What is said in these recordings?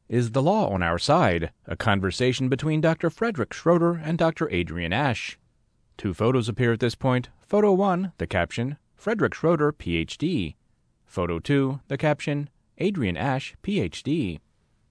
Is the Law on Our Side? A conversation between Dr. Frederick Schroeder and Dr. Adrian Ash. Two photos appear at this point. Photo 1, the caption, Frederick Schroeder, Ph.D. Photo 2, the caption, Adrian Ash, Ph.D.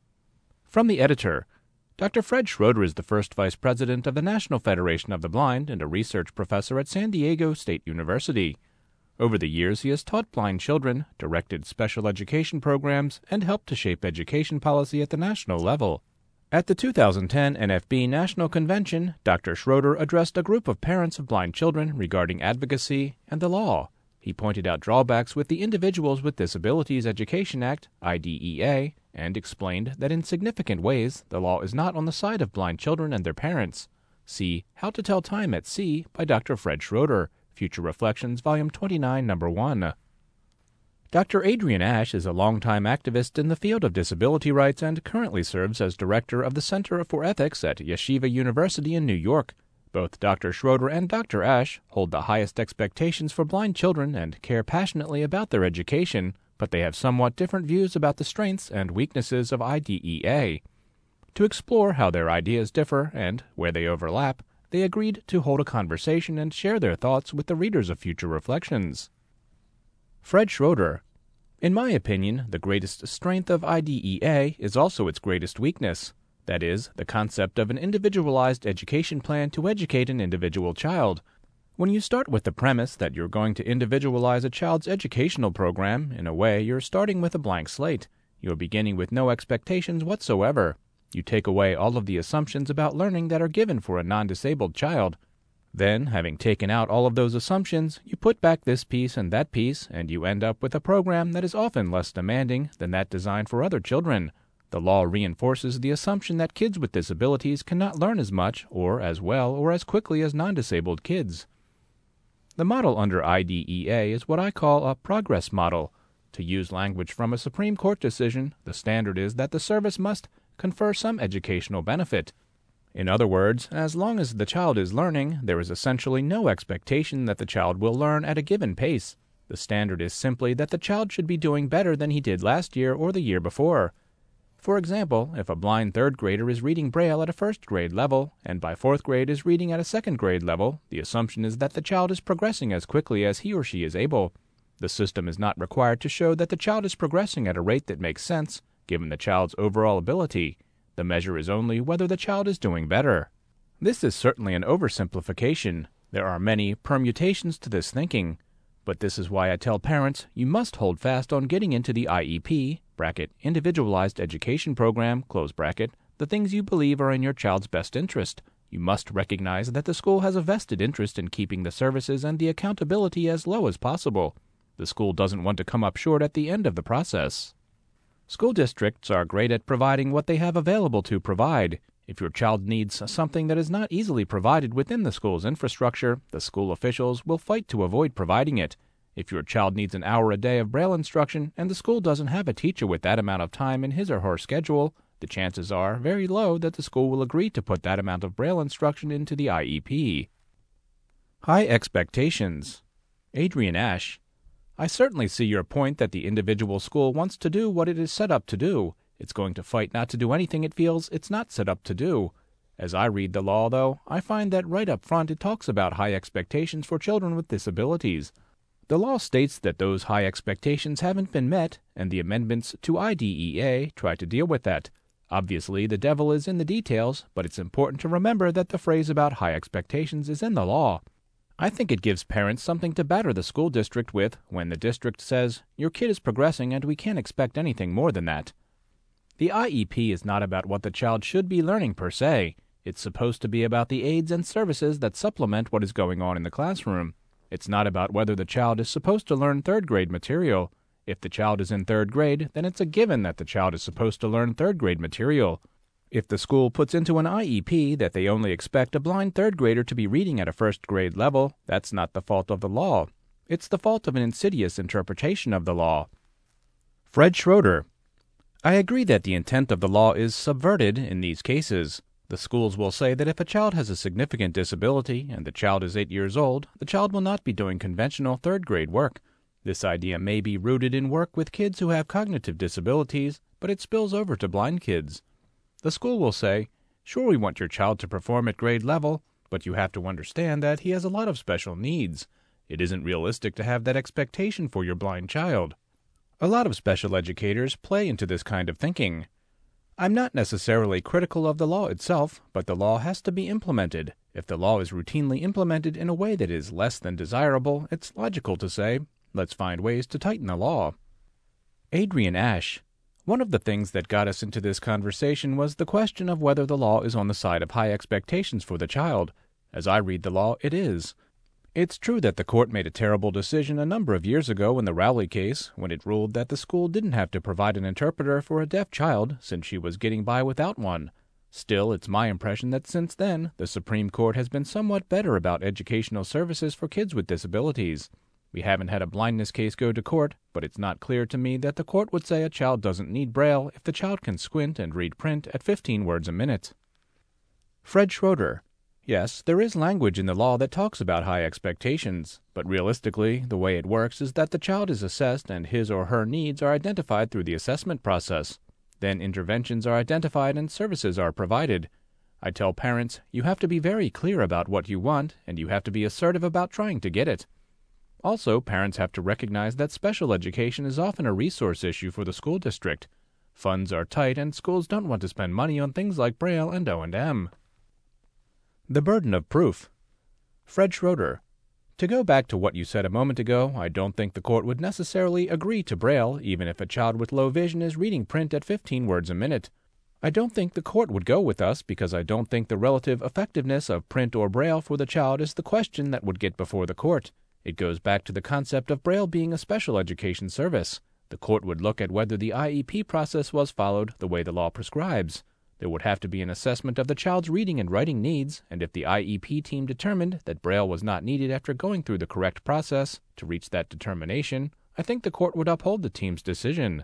From the editor, Dr. Fred Schroeder is the first vice president of the National Federation of the Blind and a research professor at San Diego State University. Over the years, he has taught blind children, directed special education programs, and helped to shape education policy at the national level. At the 2010 NFB National Convention, Dr. Schroeder addressed a group of parents of blind children regarding advocacy and the law. He pointed out drawbacks with the Individuals with Disabilities Education Act, IDEA, and explained that in significant ways the law is not on the side of blind children and their parents. See How to Tell Time at Sea by Dr. Fred Schroeder, Future Reflections, Volume 29, Number 1. Dr. Adrian Ash is a longtime activist in the field of disability rights and currently serves as director of the Center for Ethics at Yeshiva University in New York. Both Dr. Schroeder and Dr. Ash hold the highest expectations for blind children and care passionately about their education, but they have somewhat different views about the strengths and weaknesses of IDEA. To explore how their ideas differ and where they overlap, they agreed to hold a conversation and share their thoughts with the readers of Future Reflections. Fred Schroeder. In my opinion, the greatest strength of IDEA is also its greatest weakness. That is, the concept of an individualized education plan to educate an individual child. When you start with the premise that you're going to individualize a child's educational program, in a way you're starting with a blank slate. You're beginning with no expectations whatsoever. You take away all of the assumptions about learning that are given for a non-disabled child. Then, having taken out all of those assumptions, you put back this piece, and you end up with a program that is often less demanding than that designed for other children. The law reinforces the assumption that kids with disabilities cannot learn as much, or as well, or as quickly as non-disabled kids. The model under IDEA is what I call a progress model. To use language from a Supreme Court decision, the standard is that the service must confer some educational benefit. In other words, as long as the child is learning, there is essentially no expectation that the child will learn at a given pace. The standard is simply that the child should be doing better than he did last year or the year before. For example, if a blind third grader is reading Braille at a first grade level, and by fourth grade is reading at a second grade level, the assumption is that the child is progressing as quickly as he or she is able. The system is not required to show that the child is progressing at a rate that makes sense, given the child's overall ability. The measure is only whether the child is doing better. This is certainly an oversimplification. There are many permutations to this thinking. But this is why I tell parents you must hold fast on getting into the IEP, Individualized Education Program, the things you believe are in your child's best interest. You must recognize that the school has a vested interest in keeping the services and the accountability as low as possible. The school doesn't want to come up short at the end of the process. School districts are great at providing what they have available to provide. If your child needs something that is not easily provided within the school's infrastructure, the school officials will fight to avoid providing it. If your child needs an hour a day of Braille instruction and the school doesn't have a teacher with that amount of time in his or her schedule, the chances are very low that the school will agree to put that amount of Braille instruction into the IEP. High expectations. Adrian Ash. I certainly see your point that the individual school wants to do what it is set up to do. It's going to fight not to do anything it feels it's not set up to do. As I read the law, though, I find that right up front it talks about high expectations for children with disabilities. The law states that those high expectations haven't been met, and the amendments to IDEA try to deal with that. Obviously, the devil is in the details, but it's important to remember that the phrase about high expectations is in the law. I think it gives parents something to batter the school district with when the district says, your kid is progressing and we can't expect anything more than that. The IEP is not about what the child should be learning per se. It's supposed to be about the aids and services that supplement what is going on in the classroom. It's not about whether the child is supposed to learn third grade material. If the child is in third grade, then it's a given that the child is supposed to learn third grade material. If the school puts into an IEP that they only expect a blind third grader to be reading at a first grade level, that's not the fault of the law. It's the fault of an insidious interpretation of the law. Fred Schroeder. I agree that the intent of the law is subverted in these cases. The schools will say that if a child has a significant disability and the child is 8 years old, the child will not be doing conventional third grade work. This idea may be rooted in work with kids who have cognitive disabilities, but it spills over to blind kids. The school will say, "Sure, we want your child to perform at grade level, but you have to understand that he has a lot of special needs. It isn't realistic to have that expectation for your blind child." A lot of special educators play into this kind of thinking. I'm not necessarily critical of the law itself, but the law has to be implemented. If the law is routinely implemented in a way that is less than desirable, it's logical to say, let's find ways to tighten the law. Adrian Ash. One of the things that got us into this conversation was the question of whether the law is on the side of high expectations for the child. As I read the law, it is. It's true that the court made a terrible decision a number of years ago in the Rowley case, when it ruled that the school didn't have to provide an interpreter for a deaf child since she was getting by without one. Still, it's my impression that since then, the Supreme Court has been somewhat better about educational services for kids with disabilities. We haven't had a blindness case go to court, but it's not clear to me that the court would say a child doesn't need Braille if the child can squint and read print at 15 words a minute. Fred Schroeder. Yes, there is language in the law that talks about high expectations, but realistically, the way it works is that the child is assessed and his or her needs are identified through the assessment process. Then interventions are identified and services are provided. I tell parents, you have to be very clear about what you want, and you have to be assertive about trying to get it. Also, parents have to recognize that special education is often a resource issue for the school district. Funds are tight and schools don't want to spend money on things like Braille and O&M. The burden of proof. Fred Schroeder. To go back to what you said a moment ago, I don't think the court would necessarily agree to Braille even if a child with low vision is reading print at 15 words a minute. I don't think the court would go with us because I don't think the relative effectiveness of print or Braille for the child is the question that would get before the court. It goes back to the concept of Braille being a special education service. The court would look at whether the IEP process was followed the way the law prescribes. There would have to be an assessment of the child's reading and writing needs, and if the IEP team determined that Braille was not needed after going through the correct process to reach that determination, I think the court would uphold the team's decision.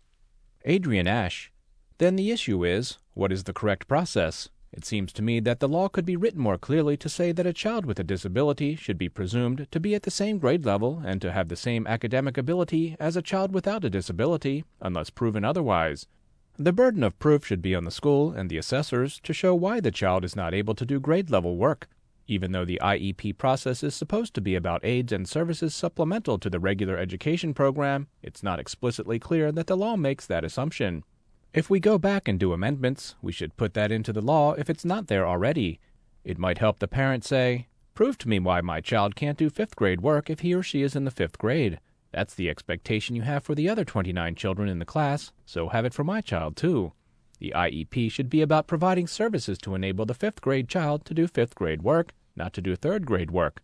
Adrian Ash. Then the issue is, what is the correct process? It seems to me that the law could be written more clearly to say that a child with a disability should be presumed to be at the same grade level and to have the same academic ability as a child without a disability, unless proven otherwise. The burden of proof should be on the school and the assessors to show why the child is not able to do grade-level work. Even though the IEP process is supposed to be about aids and services supplemental to the regular education program, it's not explicitly clear that the law makes that assumption. If we go back and do amendments, we should put that into the law if it's not there already. It might help the parent say, "Prove to me why my child can't do 5th grade work if he or she is in the 5th grade. That's the expectation you have for the other 29 children in the class, so have it for my child too." The IEP should be about providing services to enable the 5th grade child to do 5th grade work, not to do 3rd grade work.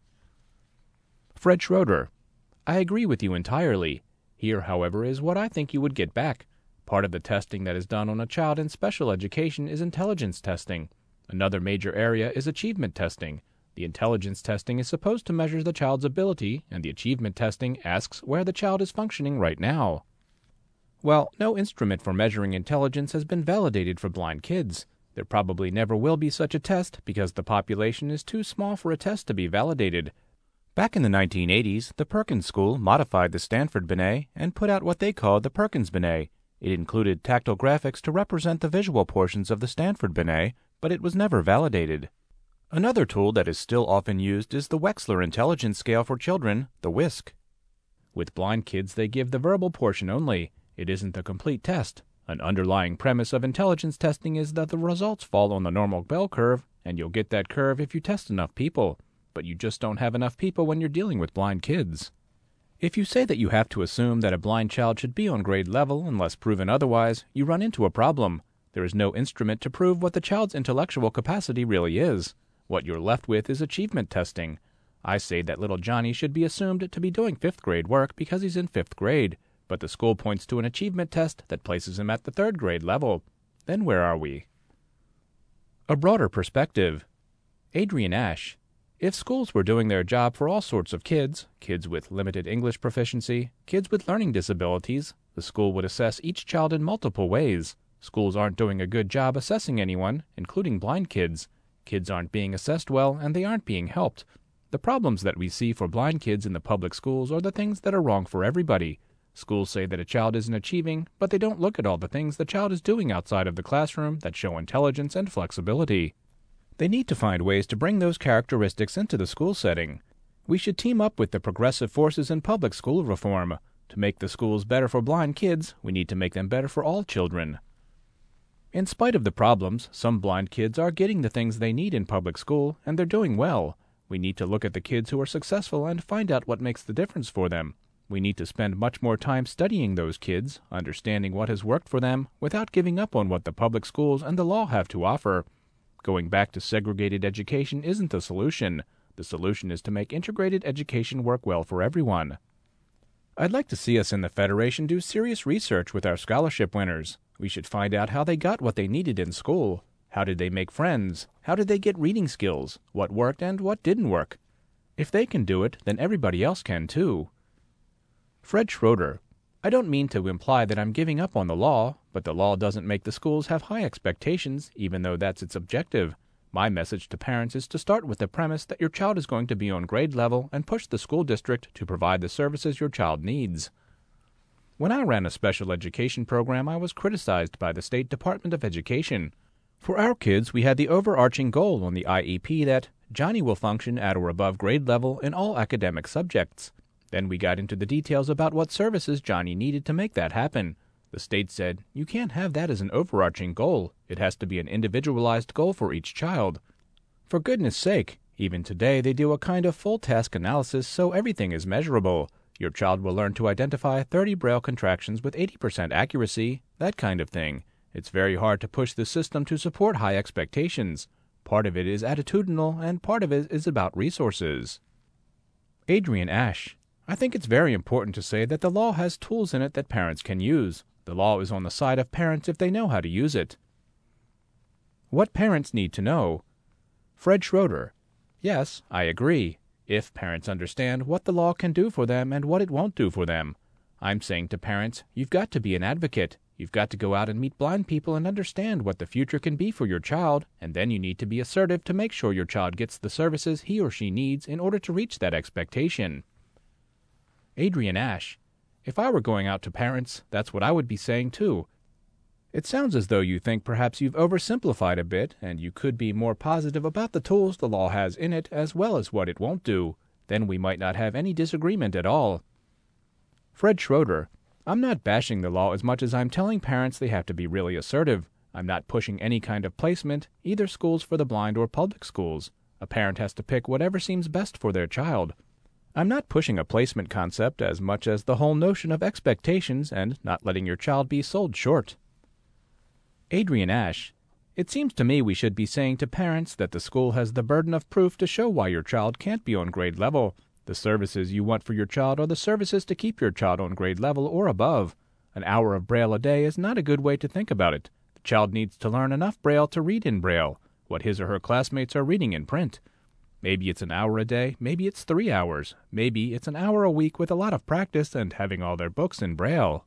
Fred Schroeder. I agree with you entirely. Here, however, is what I think you would get back. Part of the testing that is done on a child in special education is intelligence testing. Another major area is achievement testing. The intelligence testing is supposed to measure the child's ability, and the achievement testing asks where the child is functioning right now. Well, no instrument for measuring intelligence has been validated for blind kids. There probably never will be such a test because the population is too small for a test to be validated. Back in the 1980s, the Perkins School modified the Stanford Binet and put out what they called the Perkins Binet. It included tactile graphics to represent the visual portions of the Stanford Binet, but it was never validated. Another tool that is still often used is the Wechsler Intelligence Scale for Children, the WISC. With blind kids, they give the verbal portion only. It isn't a complete test. An underlying premise of intelligence testing is that the results fall on the normal bell curve, and you'll get that curve if you test enough people. But you just don't have enough people when you're dealing with blind kids. If you say that you have to assume that a blind child should be on grade level unless proven otherwise, you run into a problem. There is no instrument to prove what the child's intellectual capacity really is. What you're left with is achievement testing. I say that little Johnny should be assumed to be doing 5th grade work because he's in 5th grade, but the school points to an achievement test that places him at the 3rd grade level. Then where are we? A broader perspective. Adrian Ash. If schools were doing their job for all sorts of kids, kids with limited English proficiency, kids with learning disabilities, the school would assess each child in multiple ways. Schools aren't doing a good job assessing anyone, including blind kids. Kids aren't being assessed well, and they aren't being helped. The problems that we see for blind kids in the public schools are the things that are wrong for everybody. Schools say that a child isn't achieving, but they don't look at all the things the child is doing outside of the classroom that show intelligence and flexibility. They need to find ways to bring those characteristics into the school setting. We should team up with the progressive forces in public school reform. To make the schools better for blind kids, we need to make them better for all children. In spite of the problems, some blind kids are getting the things they need in public school, and they're doing well. We need to look at the kids who are successful and find out what makes the difference for them. We need to spend much more time studying those kids, understanding what has worked for them, without giving up on what the public schools and the law have to offer. Going back to segregated education isn't the solution. The solution is to make integrated education work well for everyone. I'd like to see us in the Federation do serious research with our scholarship winners. We should find out how they got what they needed in school. How did they make friends? How did they get reading skills? What worked and what didn't work? If they can do it, then everybody else can too. Fred Schroeder: I don't mean to imply that I'm giving up on the law, but the law doesn't make the schools have high expectations, even though that's its objective. My message to parents is to start with the premise that your child is going to be on grade level and push the school district to provide the services your child needs. When I ran a special education program, I was criticized by the State Department of Education. For our kids, we had the overarching goal on the IEP that Johnny will function at or above grade level in all academic subjects. Then we got into the details about what services Johnny needed to make that happen. The state said, you can't have that as an overarching goal. It has to be an individualized goal for each child. For goodness sake, even today they do a kind of full task analysis so everything is measurable. Your child will learn to identify 30 Braille contractions with 80% accuracy, that kind of thing. It's very hard to push the system to support high expectations. Part of it is attitudinal, and part of it is about resources. Adrian Ash: I think it's very important to say that the law has tools in it that parents can use. The law is on the side of parents if they know how to use it. What parents need to know. Fred Schroeder: Yes, I agree. If parents understand what the law can do for them and what it won't do for them. I'm saying to parents, you've got to be an advocate. You've got to go out and meet blind people and understand what the future can be for your child, and then you need to be assertive to make sure your child gets the services he or she needs in order to reach that expectation. Adrian Ash: If I were going out to parents, that's what I would be saying too. It sounds as though you think perhaps you've oversimplified a bit, and you could be more positive about the tools the law has in it as well as what it won't do. Then we might not have any disagreement at all. Fred Schroeder: I'm not bashing the law as much as I'm telling parents they have to be really assertive. I'm not pushing any kind of placement, either schools for the blind or public schools. A parent has to pick whatever seems best for their child. I'm not pushing a placement concept as much as the whole notion of expectations and not letting your child be sold short. Adrian Ash: It seems to me we should be saying to parents that the school has the burden of proof to show why your child can't be on grade level. The services you want for your child are the services to keep your child on grade level or above. An hour of Braille a day is not a good way to think about it. The child needs to learn enough Braille to read in Braille, what his or her classmates are reading in print. Maybe it's an hour a day, maybe it's 3 hours, maybe it's an hour a week with a lot of practice and having all their books in Braille.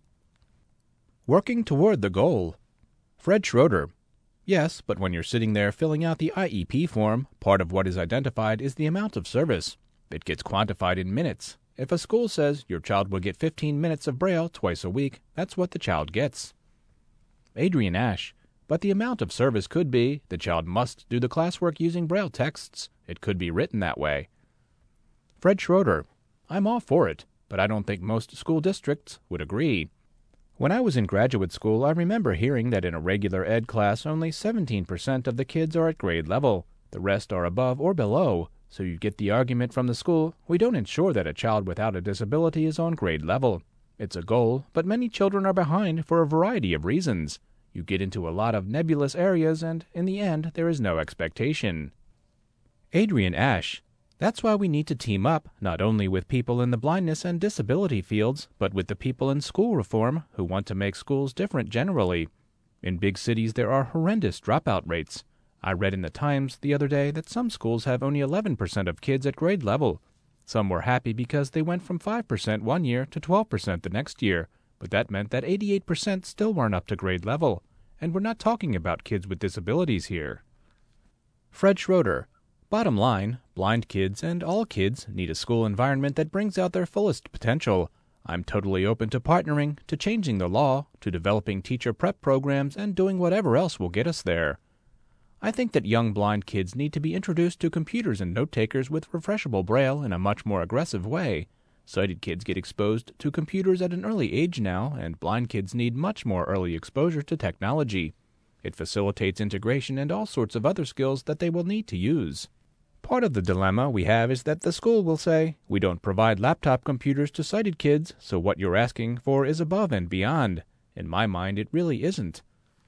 Working toward the goal. Fred Schroeder: Yes, but when you're sitting there filling out the IEP form, part of what is identified is the amount of service. It gets quantified in minutes. If a school says your child will get 15 minutes of Braille twice a week, that's what the child gets. Adrian Ash: But the amount of service could be, the child must do the classwork using Braille texts. It could be written that way. Fred Schroeder: I'm all for it, but I don't think most school districts would agree. When I was in graduate school, I remember hearing that in a regular ed class only 17% of the kids are at grade level. The rest are above or below, so you get the argument from the school, we don't ensure that a child without a disability is on grade level. It's a goal, but many children are behind for a variety of reasons. You get into a lot of nebulous areas, and in the end, there is no expectation. Adrian Ash: That's why we need to team up, not only with people in the blindness and disability fields, but with the people in school reform who want to make schools different generally. In big cities, there are horrendous dropout rates. I read in the Times the other day that some schools have only 11% of kids at grade level. Some were happy because they went from 5% one year to 12% the next year, but that meant that 88% still weren't up to grade level, and we're not talking about kids with disabilities here. Fred Schroeder: Bottom line, Blind kids and all kids need a school environment that brings out their fullest potential. I'm totally open to partnering, to changing the law, to developing teacher prep programs, and doing whatever else will get us there. I think that young blind kids need to be introduced to computers and note-takers with refreshable Braille in a much more aggressive way. Sighted kids get exposed to computers at an early age now, and blind kids need much more early exposure to technology. It facilitates integration and all sorts of other skills that they will need to use. Part of the dilemma we have is that the school will say, we don't provide laptop computers to sighted kids, so what you're asking for is above and beyond. In my mind, it really isn't.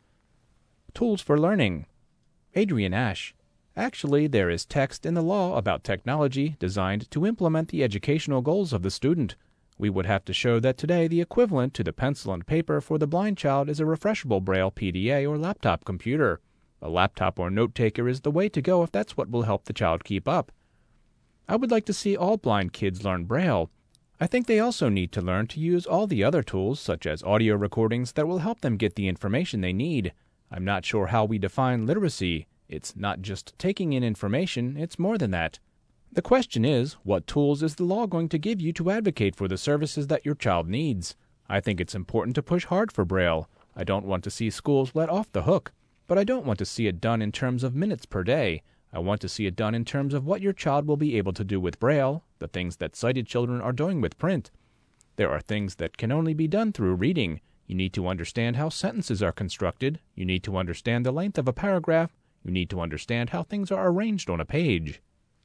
Tools for learning. Adrian Ash. Actually, there is text in the law about technology designed to implement the educational goals of the student. We would have to show that today the equivalent to the pencil and paper for the blind child is a refreshable Braille PDA or laptop computer. A laptop or note-taker is the way to go if that's what will help the child keep up. I would like to see all blind kids learn Braille. I think they also need to learn to use all the other tools, such as audio recordings, that will help them get the information they need. I'm not sure how we define literacy. It's not just taking in information, it's more than that. The question is, what tools is the law going to give you to advocate for the services that your child needs? I think it's important to push hard for Braille. I don't want to see schools let off the hook. But I don't want to see it done in terms of minutes per day. I want to see it done in terms of what your child will be able to do with Braille, the things that sighted children are doing with print. There are things that can only be done through reading. You need to understand how sentences are constructed. You need to understand the length of a paragraph. You need to understand how things are arranged on a page.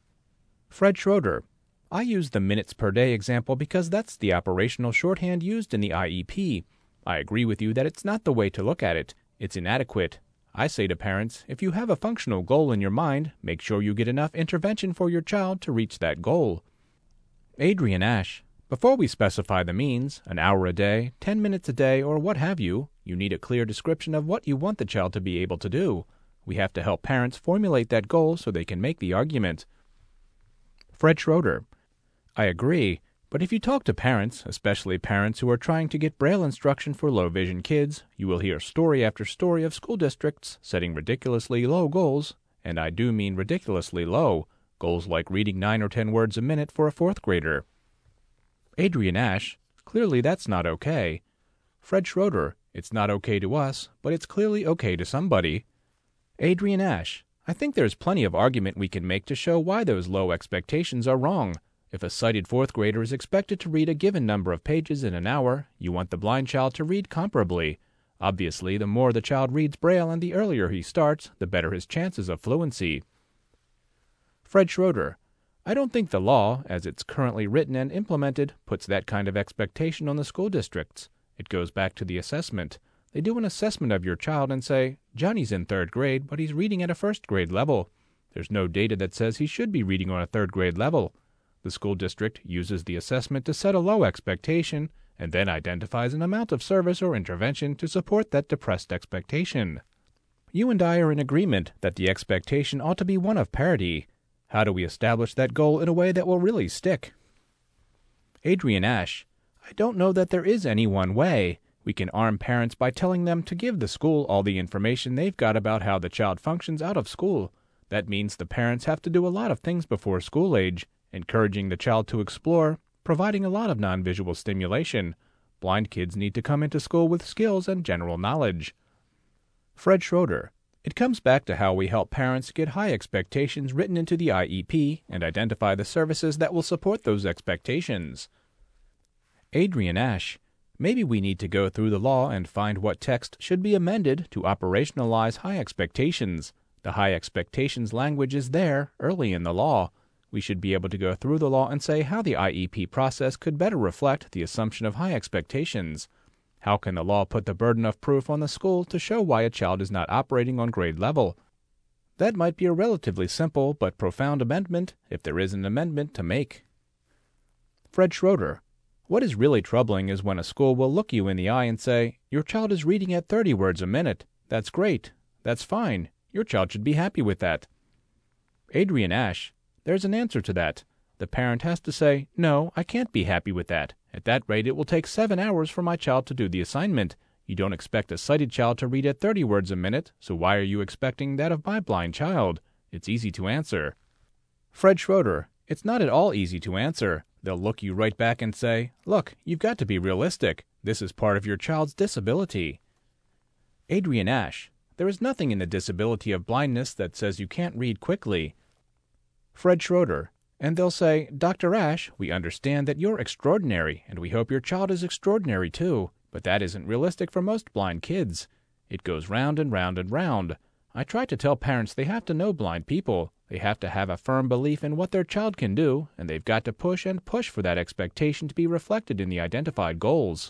Fred Schroeder. I use the minutes per day example because that's the operational shorthand used in the IEP. I agree with you that it's not the way to look at it. It's inadequate. I say to parents, if you have a functional goal in your mind, make sure you get enough intervention for your child to reach that goal. Adrian Ash. Before we specify the means, an hour a day, 10 minutes a day, or what have you, you need a clear description of what you want the child to be able to do. We have to help parents formulate that goal so they can make the argument. Fred Schroeder. I agree, but if you talk to parents, especially parents who are trying to get Braille instruction for low-vision kids, you will hear story after story of school districts setting ridiculously low goals, and I do mean ridiculously low, goals like reading 9 or 10 words a minute for a 4th grader. Adrian Ash. Clearly that's not okay. Fred Schroeder. It's not okay to us, but it's clearly okay to somebody. Adrian Ash. I think there's plenty of argument we can make to show why those low expectations are wrong. If a sighted 4th grader is expected to read a given number of pages in an hour, you want the blind child to read comparably. Obviously, the more the child reads Braille and the earlier he starts, the better his chances of fluency. Fred Schroeder. I don't think the law, as it's currently written and implemented, puts that kind of expectation on the school districts. It goes back to the assessment. They do an assessment of your child and say, Johnny's in 3rd grade, but he's reading at a 1st grade level. There's no data that says he should be reading on a 3rd grade level. The school district uses the assessment to set a low expectation and then identifies an amount of service or intervention to support that depressed expectation. You and I are in agreement that the expectation ought to be one of parity. How do we establish that goal in a way that will really stick? Adrian Ash. I don't know that there is any one way. We can arm parents by telling them to give the school all the information they've got about how the child functions out of school. That means the parents have to do a lot of things before school age. Encouraging the child to explore, providing a lot of non-visual stimulation. Blind kids need to come into school with skills and general knowledge. Fred Schroeder. It comes back to how we help parents get high expectations written into the IEP and identify the services that will support those expectations. Adrian Ash. Maybe we need to go through the law and find what text should be amended to operationalize high expectations. The high expectations language is there early in the law. We should be able to go through the law and say how the IEP process could better reflect the assumption of high expectations. How can the law put the burden of proof on the school to show why a child is not operating on grade level? That might be a relatively simple but profound amendment if there is an amendment to make. Fred Schroeder. What is really troubling is when a school will look you in the eye and say, your child is reading at 30 words a minute. That's great. That's fine. Your child should be happy with that. Adrian Ash. There's an answer to that. The parent has to say, no, I can't be happy with that. At that rate, it will take 7 hours for my child to do the assignment. You don't expect a sighted child to read at 30 words a minute, so why are you expecting that of my blind child? It's easy to answer. Fred Schroeder, it's not at all easy to answer. They'll look you right back and say, look, you've got to be realistic. This is part of your child's disability. Adrian Ash, there is nothing in the disability of blindness that says you can't read quickly. Fred Schroeder, and they'll say, Dr. Ash, we understand that you're extraordinary, and we hope your child is extraordinary too, but that isn't realistic for most blind kids. It goes round and round and round. I try to tell parents they have to know blind people. They have to have a firm belief in what their child can do, and they've got to push and push for that expectation to be reflected in the identified goals.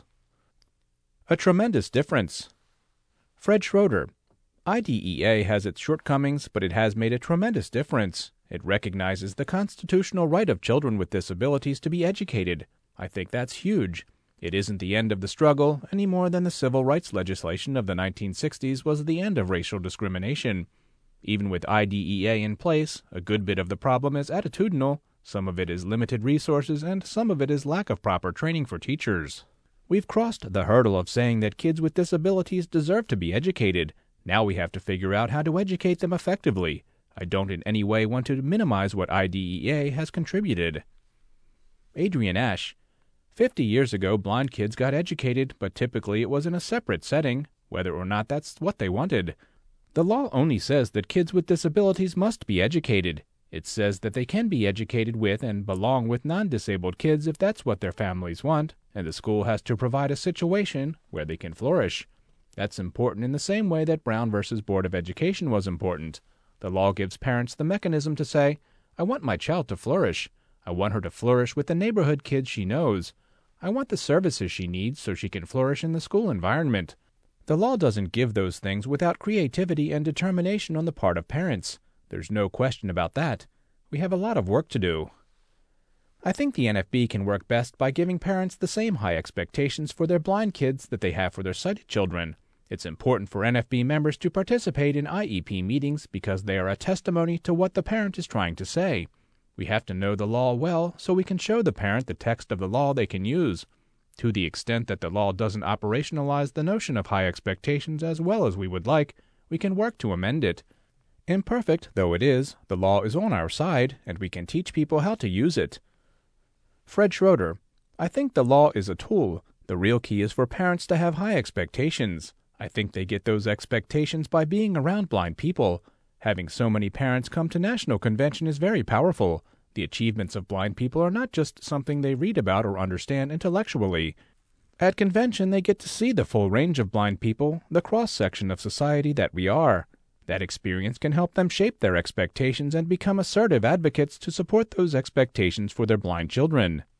A tremendous difference. Fred Schroeder, IDEA has its shortcomings, but it has made a tremendous difference. It recognizes the constitutional right of children with disabilities to be educated. I think that's huge. It isn't the end of the struggle, any more than the civil rights legislation of the 1960s was the end of racial discrimination. Even with IDEA in place, a good bit of the problem is attitudinal, some of it is limited resources, and some of it is lack of proper training for teachers. We've crossed the hurdle of saying that kids with disabilities deserve to be educated. Now we have to figure out how to educate them effectively. I don't in any way want to minimize what IDEA has contributed. Adrian Ash, 50 years ago blind kids got educated, but typically it was in a separate setting, whether or not that's what they wanted. The law only says that kids with disabilities must be educated. It says that they can be educated with and belong with non-disabled kids if that's what their families want, and the school has to provide a situation where they can flourish. That's important in the same way that Brown versus Board of Education was important. The law gives parents the mechanism to say, I want my child to flourish. I want her to flourish with the neighborhood kids she knows. I want the services she needs so she can flourish in the school environment. The law doesn't give those things without creativity and determination on the part of parents. There's no question about that. We have a lot of work to do. I think the NFB can work best by giving parents the same high expectations for their blind kids that they have for their sighted children. It's important for NFB members to participate in IEP meetings because they are a testimony to what the parent is trying to say. We have to know the law well so we can show the parent the text of the law they can use. To the extent that the law doesn't operationalize the notion of high expectations as well as we would like, we can work to amend it. Imperfect though it is, the law is on our side, and we can teach people how to use it. Fred Schroeder, I think the law is a tool. The real key is for parents to have high expectations. I think they get those expectations by being around blind people. Having so many parents come to National Convention is very powerful. The achievements of blind people are not just something they read about or understand intellectually. At convention, they get to see the full range of blind people, the cross-section of society that we are. That experience can help them shape their expectations and become assertive advocates to support those expectations for their blind children.